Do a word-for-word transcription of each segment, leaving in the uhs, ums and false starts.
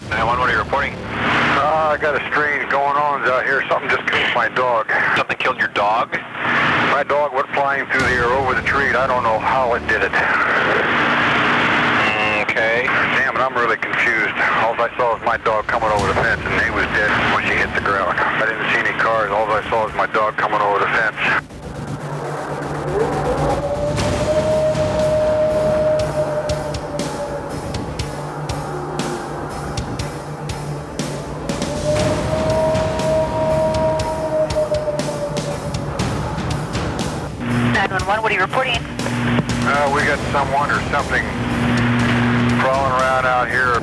nine one one, what are you reporting? Uh, I got a strange going on out here. Something just killed my dog. Something killed your dog? My dog went flying through the air over the tree. I don't know how it did it. Okay. Damn it, I'm really confused. All I saw was my dog coming over the fence, and he was dead when she hit the ground. I didn't see any cars. All I saw was my dog coming over the fence. nine one one, what are you reporting? Uh, we got someone or something crawling around out here.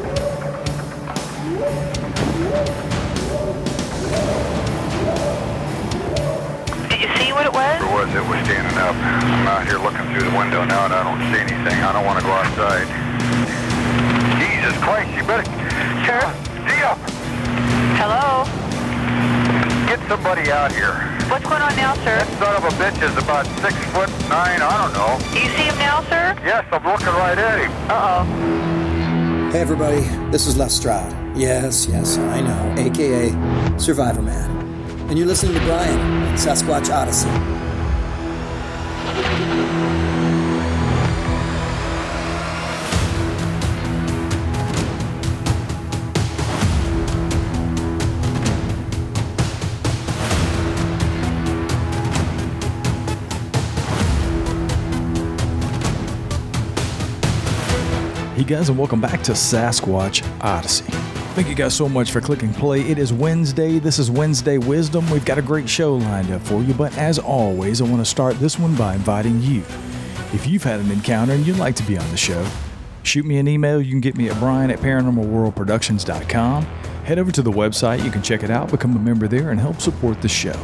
Did you see what it was? It was, it was standing up. I'm out here looking through the window now and I don't see anything. I don't want to go outside. Jesus Christ, you better... Sure. Zia! Hello? Get somebody out here. What's going on now, sir? That son of a bitch is about six foot nine, I don't know. Do you see him now, sir? Yes, I'm looking right at him. Uh-oh. Hey everybody, this is Les Stroud. Yes, yes, I know, aka Survivor Man. And you're listening to Brian on Sasquatch Odyssey. Hey guys, and welcome back to Sasquatch Odyssey. Thank you guys so much for clicking play. It is Wednesday. This is Wednesday Wisdom. We've got a great show lined up for you, but as always, I want to start this one by inviting you. If you've had an encounter and you'd like to be on the show, shoot me an email. You can get me at brian at paranormal world productions dot com. Head over to the website. You can check it out, become a member there, and help support the show.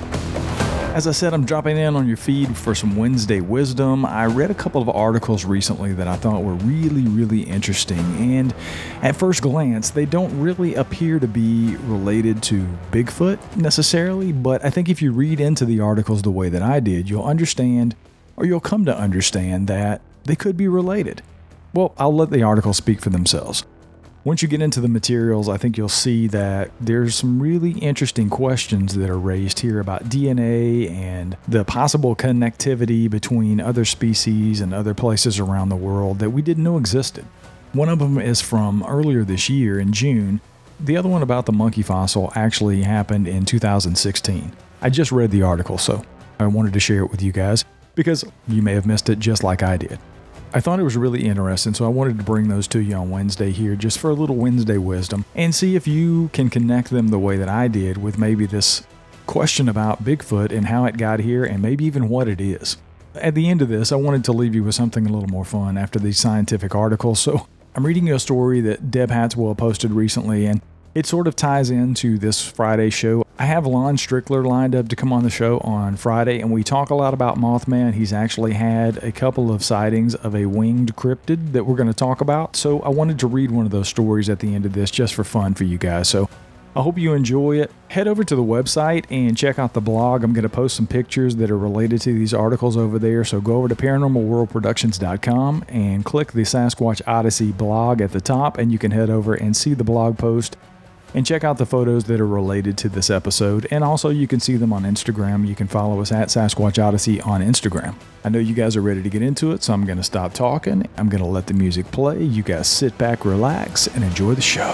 As I said, I'm dropping in on your feed for some Wednesday wisdom. I read a couple of articles recently that I thought were really, really interesting, and at first glance, they don't really appear to be related to Bigfoot necessarily, but I think if you read into the articles the way that I did, you'll understand, or you'll come to understand that they could be related. Well, I'll let the articles speak for themselves. Once you get into the materials, I think you'll see that there's some really interesting questions that are raised here about D N A and the possible connectivity between other species and other places around the world that we didn't know existed. One of them is from earlier this year in June. The other one about the monkey fossil actually happened in two thousand sixteen. I just read the article, so I wanted to share it with you guys because you may have missed it just like I did. I thought it was really interesting, so I wanted to bring those to you on Wednesday here just for a little Wednesday wisdom and see if you can connect them the way that I did with maybe this question about Bigfoot and how it got here and maybe even what it is. At the end of this, I wanted to leave you with something a little more fun after these scientific articles, so I'm reading you a story that Deb Hatswell posted recently, and it sort of ties into this Friday show. I have Lon Strickler lined up to come on the show on Friday, and we talk a lot about Mothman. He's actually had a couple of sightings of a winged cryptid that we're going to talk about, so I wanted to read one of those stories at the end of this just for fun for you guys. So I hope you enjoy it. Head over to the website and check out the blog. I'm going to post some pictures that are related to these articles over there, so go over to paranormal world productions dot com and click the Sasquatch Odyssey blog at the top, and you can head over and see the blog post and check out the photos that are related to this episode. And also you can see them on Instagram. You can follow us at Sasquatch Odyssey on Instagram. I know you guys are ready to get into it, so I'm going to stop talking. I'm going to let the music play. You guys sit back, relax, and enjoy the show.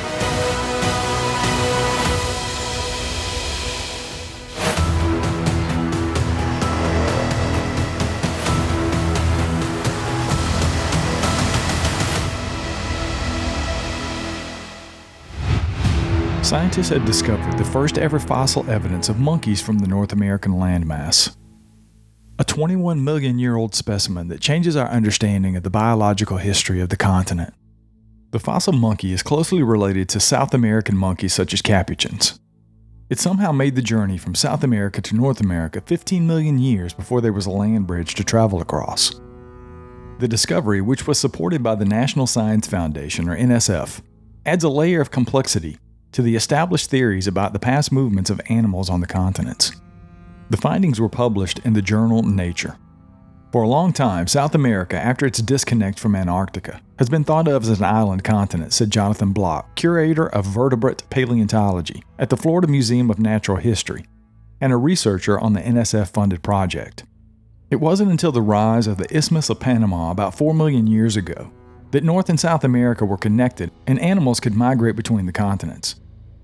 Scientists had discovered the first ever fossil evidence of monkeys from the North American landmass. A twenty-one million year old specimen that changes our understanding of the biological history of the continent. The fossil monkey is closely related to South American monkeys such as capuchins. It somehow made the journey from South America to North America fifteen million years before there was a land bridge to travel across. The discovery, which was supported by the National Science Foundation, or N S F, adds a layer of complexity to the established theories about the past movements of animals on the continents. The findings were published in the journal Nature. For a long time, South America, after its disconnect from Antarctica, has been thought of as an island continent, said Jonathan Block, curator of vertebrate paleontology at the Florida Museum of Natural History and a researcher on the N S F-funded project. It wasn't until the rise of the Isthmus of Panama about four million years ago that North and South America were connected and animals could migrate between the continents.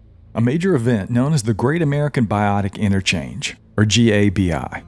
A major event known as the Great American Biotic Interchange, or G A B I.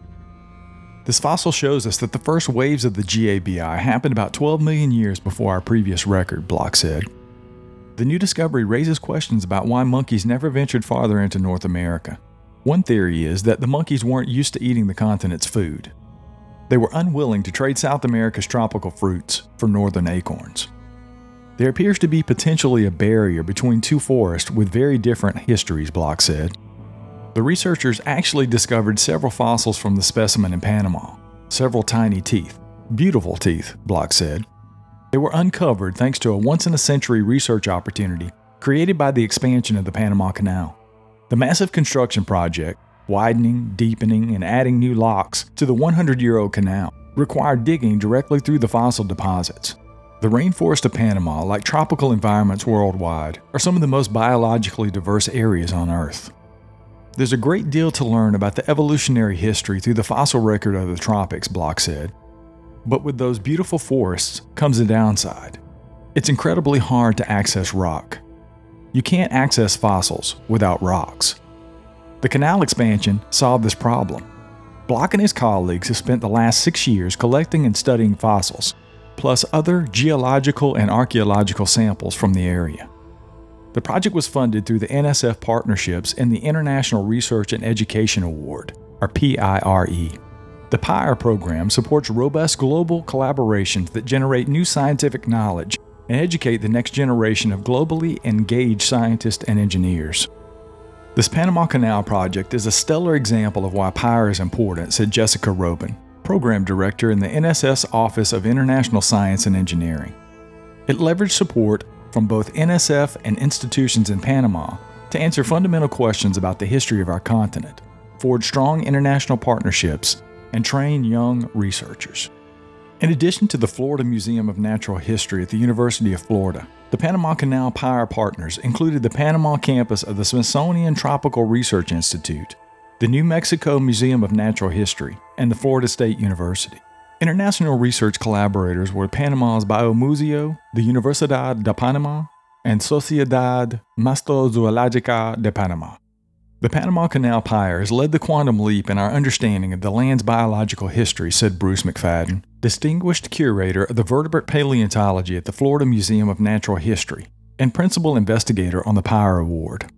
This fossil shows us that the first waves of the G A B I happened about twelve million years before our previous record, Block said. The new discovery raises questions about why monkeys never ventured farther into North America. One theory is that the monkeys weren't used to eating the continent's food. They were unwilling to trade South America's tropical fruits for northern acorns. There appears to be potentially a barrier between two forests with very different histories, Block said. The researchers actually discovered several fossils from the specimen in Panama, several tiny teeth, beautiful teeth, Block said. They were uncovered thanks to a once-in-a-century research opportunity created by the expansion of the Panama Canal. The massive construction project, widening, deepening, and adding new locks to the hundred-year-old canal, required digging directly through the fossil deposits. The rainforest of Panama, like tropical environments worldwide, are some of the most biologically diverse areas on Earth. There's a great deal to learn about the evolutionary history through the fossil record of the tropics, Block said. But with those beautiful forests comes a downside. It's incredibly hard to access rock. You can't access fossils without rocks. The canal expansion solved this problem. Block and his colleagues have spent the last six years collecting and studying fossils, plus other geological and archaeological samples from the area. The project was funded through the N S F Partnerships and the International Research and Education Award, or P I R E. The P I R program supports robust global collaborations that generate new scientific knowledge and educate the next generation of globally engaged scientists and engineers. This Panama Canal project is a stellar example of why P I R is important, said Jessica Robin, Program Director in the N S F's Office of International Science and Engineering. It leveraged support from both N S F and institutions in Panama to answer fundamental questions about the history of our continent, forge strong international partnerships, and train young researchers. In addition to the Florida Museum of Natural History at the University of Florida, the Panama Canal P I R partners included the Panama campus of the Smithsonian Tropical Research Institute, the New Mexico Museum of Natural History, and the Florida State University. International research collaborators were Panama's Biomuseo, the Universidad de Panama, and Sociedad Mastozoológica de Panama. The Panama Canal P I R has led the quantum leap in our understanding of the land's biological history, said Bruce McFadden, Distinguished Curator of the Vertebrate Paleontology at the Florida Museum of Natural History and Principal Investigator on the P I R Award.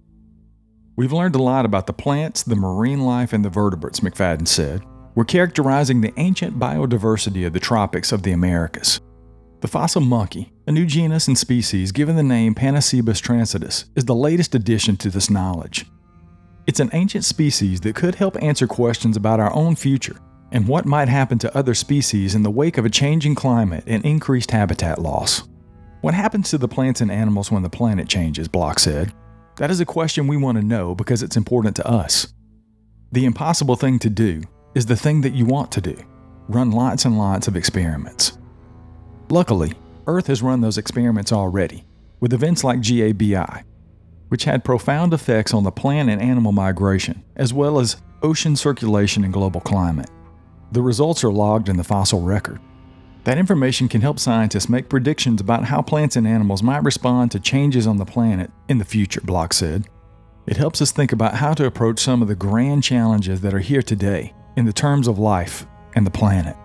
We've learned a lot about the plants, the marine life, and the vertebrates, McFadden said. We're characterizing the ancient biodiversity of the tropics of the Americas. The fossil monkey, a new genus and species given the name Panacebus transitus, is the latest addition to this knowledge. It's an ancient species that could help answer questions about our own future and what might happen to other species in the wake of a changing climate and increased habitat loss. What happens to the plants and animals when the planet changes, Block said. That is a question we want to know because it's important to us. The impossible thing to do is the thing that you want to do. Run lots and lots of experiments. Luckily, Earth has run those experiments already, with events like G A B I, which had profound effects on the plant and animal migration, as well as ocean circulation and global climate. The results are logged in the fossil record. That information can help scientists make predictions about how plants and animals might respond to changes on the planet in the future, Block said. It helps us think about how to approach some of the grand challenges that are here today in the terms of life and the planet.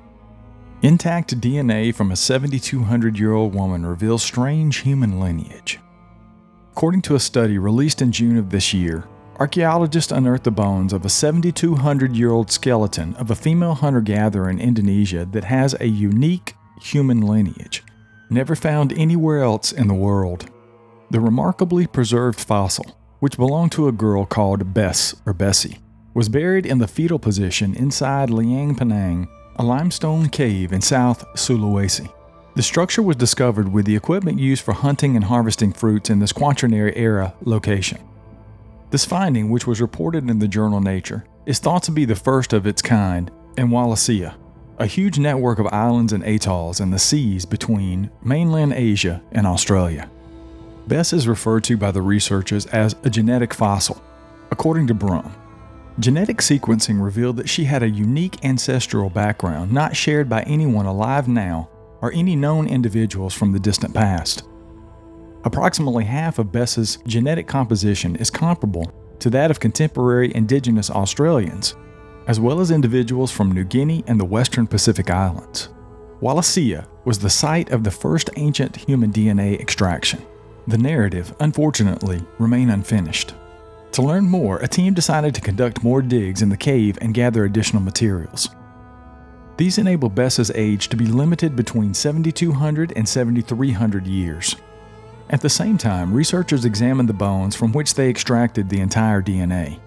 Intact D N A from a seventy-two hundred year old woman reveals strange human lineage. According to a study released in June of this year, archaeologists unearthed the bones of a seventy-two hundred year old skeleton of a female hunter-gatherer in Indonesia that has a unique human lineage, never found anywhere else in the world. The remarkably preserved fossil, which belonged to a girl called Bess or Bessie, was buried in the fetal position inside Liang Penang, a limestone cave in South Sulawesi. The structure was discovered with the equipment used for hunting and harvesting fruits in this Quaternary era location. This finding, which was reported in the journal Nature, is thought to be the first of its kind in Wallacea, a huge network of islands and atolls in the seas between mainland Asia and Australia. Bess is referred to by the researchers as a genetic fossil. According to Brum, genetic sequencing revealed that she had a unique ancestral background not shared by anyone alive now or any known individuals from the distant past. Approximately half of Bess's genetic composition is comparable to that of contemporary indigenous Australians, as well as individuals from New Guinea and the western Pacific Islands. Wallacea was the site of the first ancient human D N A extraction. The narrative, unfortunately, remained unfinished. To learn more, a team decided to conduct more digs in the cave and gather additional materials. These enabled Bess's age to be limited between seventy-two hundred and seventy-three hundred years. At the same time, researchers examined the bones from which they extracted the entire D N A.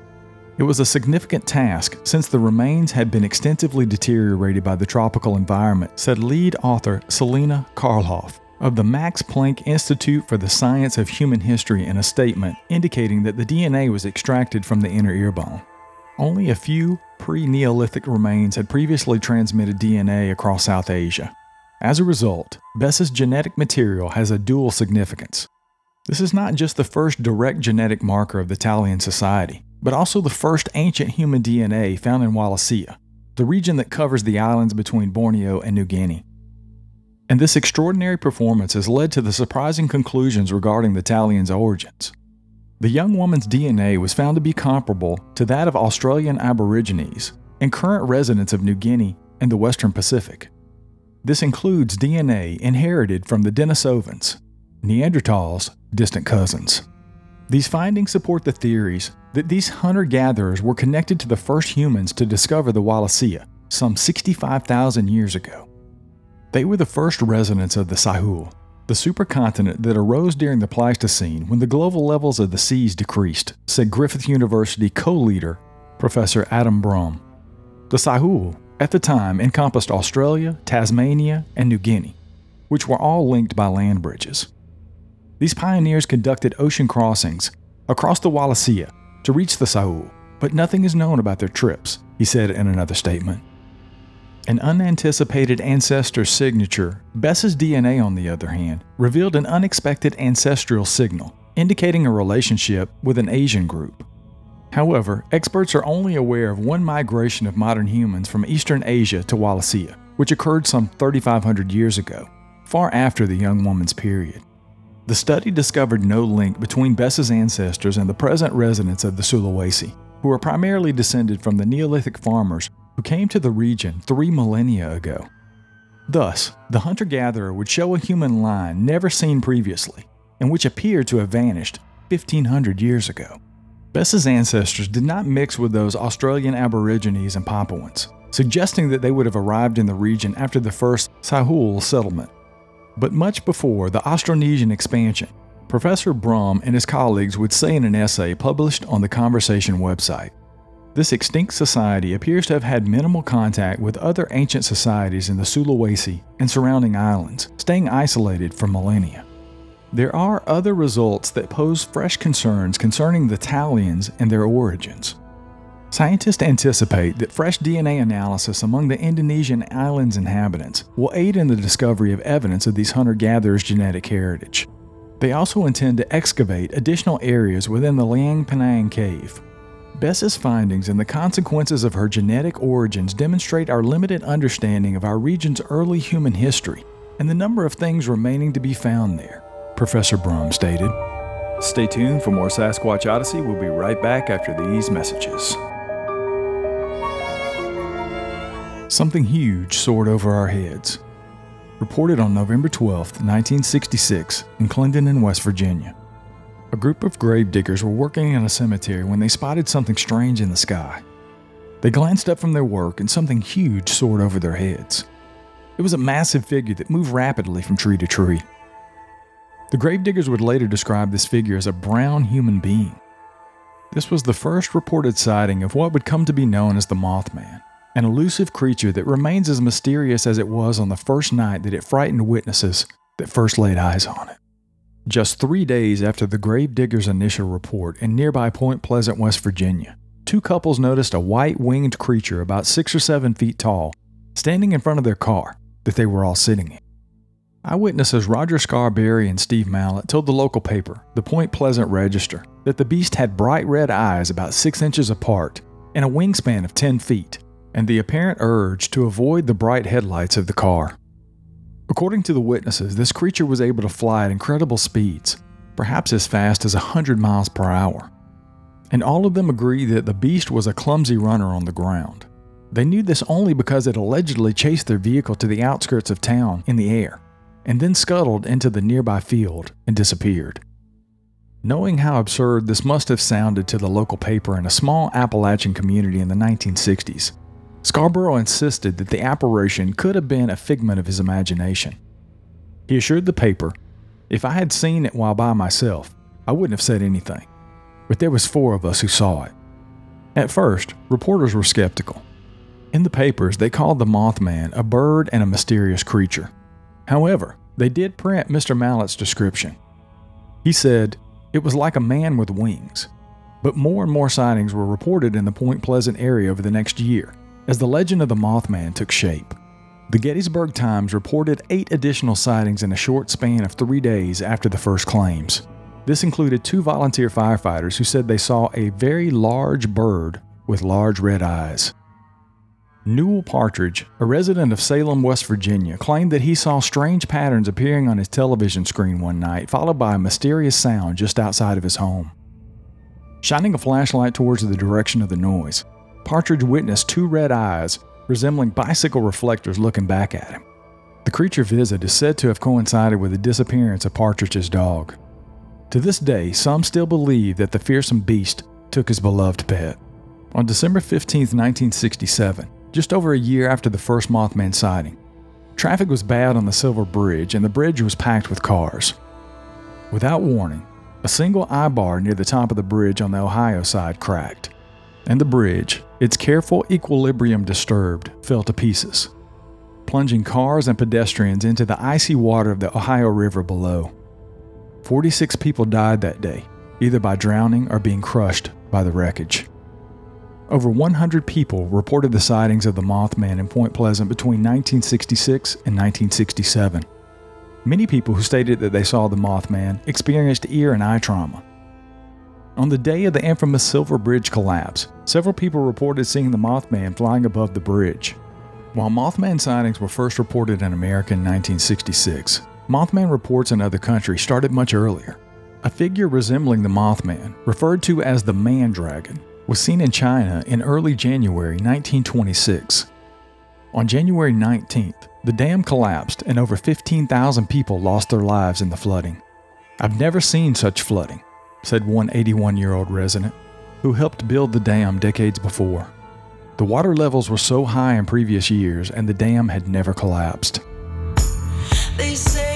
It was a significant task since the remains had been extensively deteriorated by the tropical environment, said lead author Selena Karlhoff of the Max Planck Institute for the Science of Human History in a statement indicating that the D N A was extracted from the inner ear bone. Only a few pre-Neolithic remains had previously transmitted D N A across South Asia. As a result, Bess's genetic material has a dual significance. This is not just the first direct genetic marker of the Talian society, but also the first ancient human D N A found in Wallacea, the region that covers the islands between Borneo and New Guinea. And this extraordinary performance has led to the surprising conclusions regarding the Talians' origins. The young woman's D N A was found to be comparable to that of Australian Aborigines and current residents of New Guinea and the Western Pacific. This includes D N A inherited from the Denisovans, Neanderthals' distant cousins. These findings support the theories that these hunter-gatherers were connected to the first humans to discover the Wallacea some sixty-five thousand years ago. They were the first residents of the Sahul, the supercontinent that arose during the Pleistocene when the global levels of the seas decreased, said Griffith University co-leader Professor Adam Brum. The Sahul, at the time, encompassed Australia, Tasmania, and New Guinea, which were all linked by land bridges. These pioneers conducted ocean crossings across the Wallacea to reach the Sahul, but nothing is known about their trips, he said in another statement. An unanticipated ancestor's signature, Bess's D N A, on the other hand, revealed an unexpected ancestral signal, indicating a relationship with an Asian group. However, experts are only aware of one migration of modern humans from Eastern Asia to Wallacea, which occurred some thirty-five hundred years ago, far after the young woman's period. The study discovered no link between Bess's ancestors and the present residents of the Sulawesi, who are primarily descended from the Neolithic farmers who came to the region three millennia ago. Thus, the hunter-gatherer would show a human line never seen previously, and which appeared to have vanished fifteen hundred years ago. Bess's ancestors did not mix with those Australian Aborigines and Papuans, suggesting that they would have arrived in the region after the first Sahul settlement. But much before the Austronesian expansion, Professor Brum and his colleagues would say in an essay published on the Conversation website, this extinct society appears to have had minimal contact with other ancient societies in the Sulawesi and surrounding islands, staying isolated for millennia. There are other results that pose fresh concerns concerning the Talians and their origins. Scientists anticipate that fresh D N A analysis among the Indonesian islands' inhabitants will aid in the discovery of evidence of these hunter-gatherers' genetic heritage. They also intend to excavate additional areas within the Liang Penang cave. Bess's findings and the consequences of her genetic origins demonstrate our limited understanding of our region's early human history and the number of things remaining to be found there, Professor Brum stated. Stay tuned for more Sasquatch Odyssey. We'll be right back after these messages. Something huge soared over our heads. Reported on November twelfth, nineteen sixty-six, in Clendenin, West Virginia. A group of grave diggers were working in a cemetery when they spotted something strange in the sky. They glanced up from their work and something huge soared over their heads. It was a massive figure that moved rapidly from tree to tree. The gravediggers would later describe this figure as a brown human being. This was the first reported sighting of what would come to be known as the Mothman, an elusive creature that remains as mysterious as it was on the first night that it frightened witnesses that first laid eyes on it. Just three days after the gravediggers' initial report in nearby Point Pleasant, West Virginia, two couples noticed a white-winged creature about six or seven feet tall standing in front of their car that they were all sitting in. Eyewitnesses Roger Scarberry and Steve Mallett told the local paper, the Point Pleasant Register, that the beast had bright red eyes about six inches apart and a wingspan of ten feet, and the apparent urge to avoid the bright headlights of the car. According to the witnesses, this creature was able to fly at incredible speeds, perhaps as fast as one hundred miles per hour. And all of them agree that the beast was a clumsy runner on the ground. They knew this only because it allegedly chased their vehicle to the outskirts of town in the air, and then scuttled into the nearby field and disappeared. Knowing how absurd this must have sounded to the local paper in a small Appalachian community in the nineteen sixties, Scarborough insisted that the apparition could have been a figment of his imagination. He assured the paper, "If I had seen it while by myself, I wouldn't have said anything. But there was four of us who saw it." At first, reporters were skeptical. In the papers, they called the Mothman a bird and a mysterious creature. However, they did print Mister Mallett's description. He said, "It was like a man with wings." But more and more sightings were reported in the Point Pleasant area over the next year, as the legend of the Mothman took shape. The Gettysburg Times reported eight additional sightings in a short span of three days after the first claims. This included two volunteer firefighters who said they saw a very large bird with large red eyes. Newell Partridge, a resident of Salem, West Virginia, claimed that he saw strange patterns appearing on his television screen one night, followed by a mysterious sound just outside of his home. Shining a flashlight towards the direction of the noise, Partridge witnessed two red eyes resembling bicycle reflectors looking back at him. The creature visit is said to have coincided with the disappearance of Partridge's dog. To this day, some still believe that the fearsome beast took his beloved pet. On December fifteenth, nineteen sixty-seven, just over a year after the first Mothman sighting, traffic was bad on the Silver Bridge and the bridge was packed with cars. Without warning, a single eye-bar near the top of the bridge on the Ohio side cracked, and the bridge, its careful equilibrium disturbed, fell to pieces, plunging cars and pedestrians into the icy water of the Ohio River below. forty-six people died that day, either by drowning or being crushed by the wreckage. Over one hundred people reported the sightings of the Mothman in Point Pleasant between nineteen sixty-six and nineteen sixty-seven. Many people who stated that they saw the Mothman experienced ear and eye trauma. On the day of the infamous Silver Bridge collapse, several people reported seeing the Mothman flying above the bridge. While Mothman sightings were first reported in America in nineteen sixty-six, Mothman reports in other countries started much earlier. A figure resembling the Mothman, referred to as the Man Dragon, was seen in China in early January nineteen twenty-six. On January nineteenth, the dam collapsed and over fifteen thousand people lost their lives in the flooding. "I've never seen such flooding," said one eighty-one-year-old resident, who helped build the dam decades before. The water levels were so high in previous years and the dam had never collapsed. They say